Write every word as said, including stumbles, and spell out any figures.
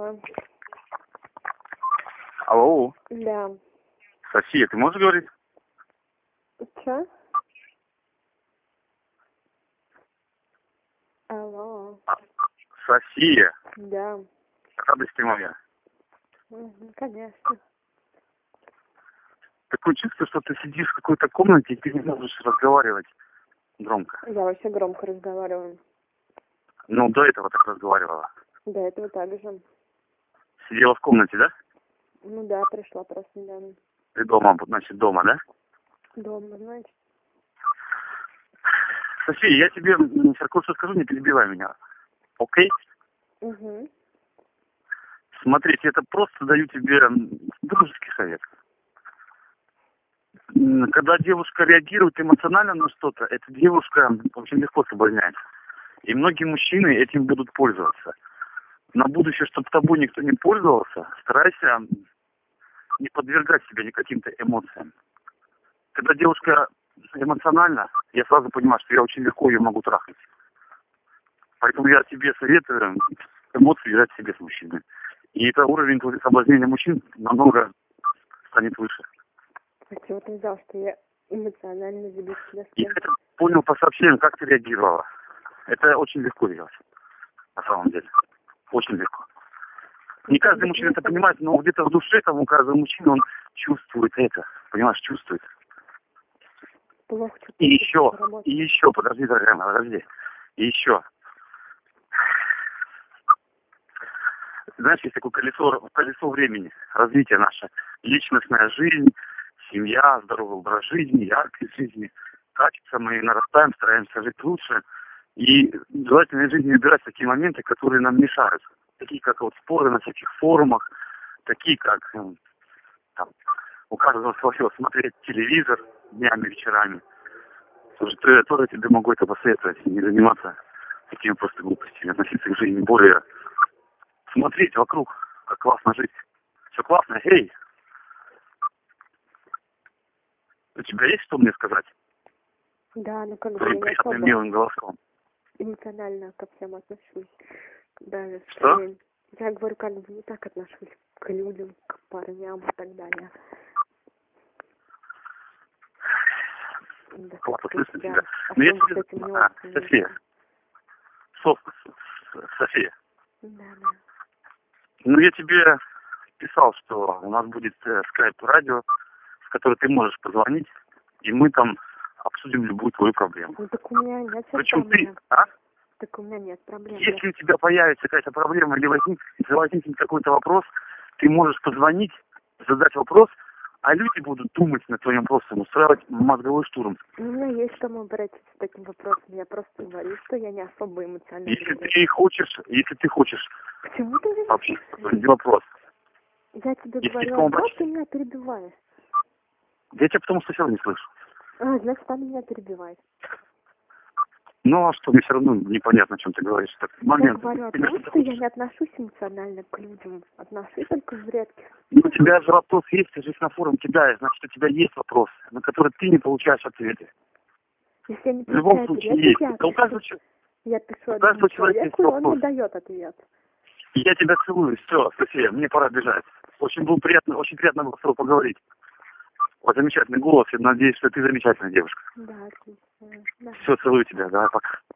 Алло. Алло. Да. София, ты можешь говорить? Че? Алло. А, София, Да. радость ты моя. Угу, конечно. Такое чувство, что ты сидишь в какой-то комнате, и ты не можешь разговаривать громко. Я вообще громко разговариваю. Ну, до этого так разговаривала. До этого так же. Сидела в комнате, да? Ну да, пришла просто недавно. Ты дома, значит, дома, да? Дома, знаете. София, я тебе кое-что скажу, не перебивай меня. Окей? Угу. Смотри, это просто даю тебе дружеский совет. Когда девушка реагирует эмоционально на что-то, эта девушка очень легко соблазняется. И многие мужчины этим будут пользоваться. На будущее, чтобы тобой никто не пользовался, старайся не подвергать себя никаким-то эмоциям. Когда девушка эмоциональна, я сразу понимаю, что я очень легко ее могу трахать. Поэтому я тебе советую эмоции взять себе с мужчиной. И это уровень соблазнения мужчин намного станет выше. А чего ты взял, что я эмоционально веду себя с Я кем? это понял по сообщениям, как ты реагировала. Это очень легко делать, на самом деле. Очень легко. Не каждый мужчина это понимает, но где-то в душе там у каждого мужчины он чувствует это. Понимаешь, чувствует. Плохо чувствую. И еще, и еще, подожди, дорогая, подожди. И еще. Знаешь, есть такое колесо, колесо времени, развитие наше. Личностная жизнь, семья, здоровый образ жизни, яркость жизни. Качество мы нарастаем, стараемся жить лучше. И желательно в жизни выбирать такие моменты, которые нам мешают. Такие, как вот споры на всяких форумах, такие, как там, у каждого свое смотреть телевизор днями, вечерами. Тоже, я тоже тебе могу это посоветовать, не заниматься такими просто глупостями, относиться к жизни более, смотреть вокруг, как классно жить. Все классно, эй! У тебя есть что мне сказать? Да, ну как бы Твоим я не приятным особо милым голоском. эмоционально ко всем отношусь. Даже Что? я говорю, как бы не так отношусь к людям, к парням и так далее. Да, Классно, как-то слышно я тебя. Но я особо с тебе... этим не А, очень. София. Соф... София. Да, да. Ну, я тебе писал, что у нас будет э, скайп-радио, в которое ты можешь позвонить, и мы там обсудим любую твою проблему. Ну так у меня нет Причем проблем. ты, а? Так у меня нет проблем. Если у тебя появится какая-то проблема или возник, если возникнет какой-то вопрос, ты можешь позвонить, задать вопрос, а люди будут думать над твоим вопросом, устраивать мозговой штурм. У меня есть к кому обратиться с таким вопросом. Я просто говорю, что я не особо эмоционально. Если ты хочешь, если ты хочешь Почему ты вообще, не вопрос. Я тебе Если говорю ты вопрос, ты меня перебиваешь. Я тебя потому что все равно не слышу. А, значит, она меня перебивает. Ну, а что, мне все равно непонятно, о чем ты говоришь. Так, момент. Я говорю о том, что я не отношусь эмоционально к людям. Отношусь только в редких. Ну, у тебя же вопрос есть, ты же их на форум кидаешь, значит, у тебя есть вопрос, на который ты не получаешь ответы. Если я не В любом получаю случае ответа, есть. я Да у каждого, пишу, я пишу у каждого одному человека есть человеку, и он вопрос. мне дает ответ. Я тебя целую, все, София, мне пора бежать. Очень было приятно, очень приятно было с тобой поговорить. Вот замечательный голос, я надеюсь, что ты замечательная девушка. Да, отлично. Да. Все, целую тебя, давай, пока.